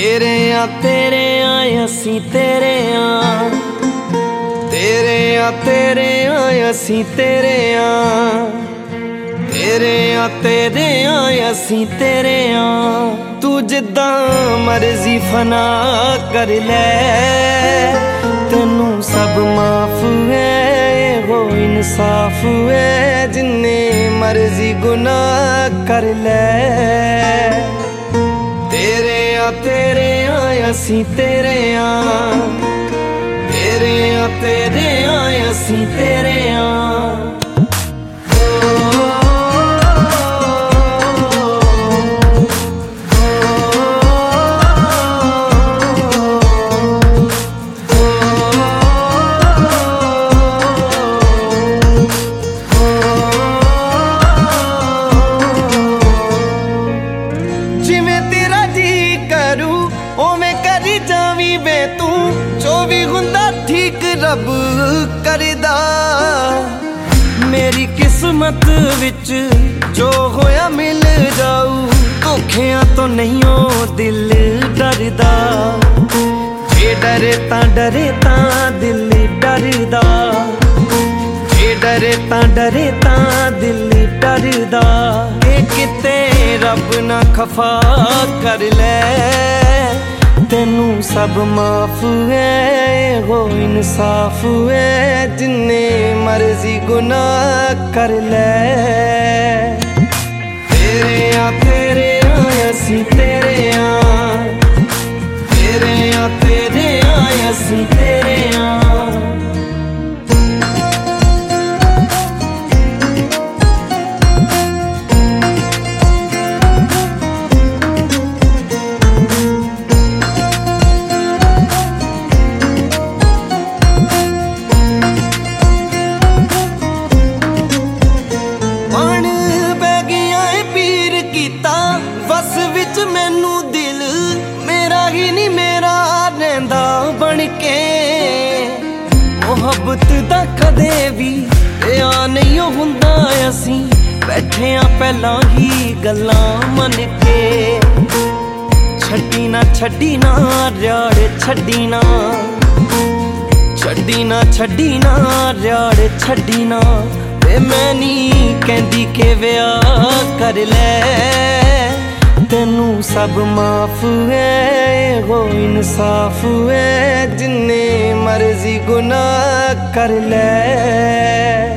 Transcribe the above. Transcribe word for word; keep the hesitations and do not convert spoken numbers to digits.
तेरे आ तेरे आ असी तेरे आ, तेरे आ तेरे आ असी तेरे आ, तेरे आ तेरे आ असी तेरे आ। तू जिद्दां मर्जी फना कर ले, तेनू सब माफ है, हो इंसाफ है, जिन्ने मर्जी गुनाह कर ले। तेरे आ तेरे आ असी तेरे आ, तेरे आ तेरे आ असी तेरे आ। रब करदा मेरी किस्मत विच जो होया मिल जाऊ, धोखियां तो नहीं हो दिल डरदा, जे डरे तां डरे तां दिल डरदा, जे डरे तां डरे तां दिल डरदा। ए किते रब ना खफा कर ले, तेनू सब माफ है, हो इंसाफ है, जिन्ने मर्जी गुनाह कर ले। तेरे आ तेरे आ असी तेरे आ, तेरे आ तेरे आ असी तेरे आ। बस विच मैनू दिल मेरा ही नहीं मेरा रहंदा बन के, मोहब्बत दा कदे भी आ नहीं हुंदा, असी बैठे आ पहला ही गल्लां मन के। छड्डी ना छड्डी ना यार छड्डी ना, छड्डी ना छड्डी ना यार छड्डी ना, वे मैं नहीं कहंदी के विआह कर ले, तेनू सब माफ है, हो इंसाफ है, जिन्ने मर्जी गुनाह कर ले।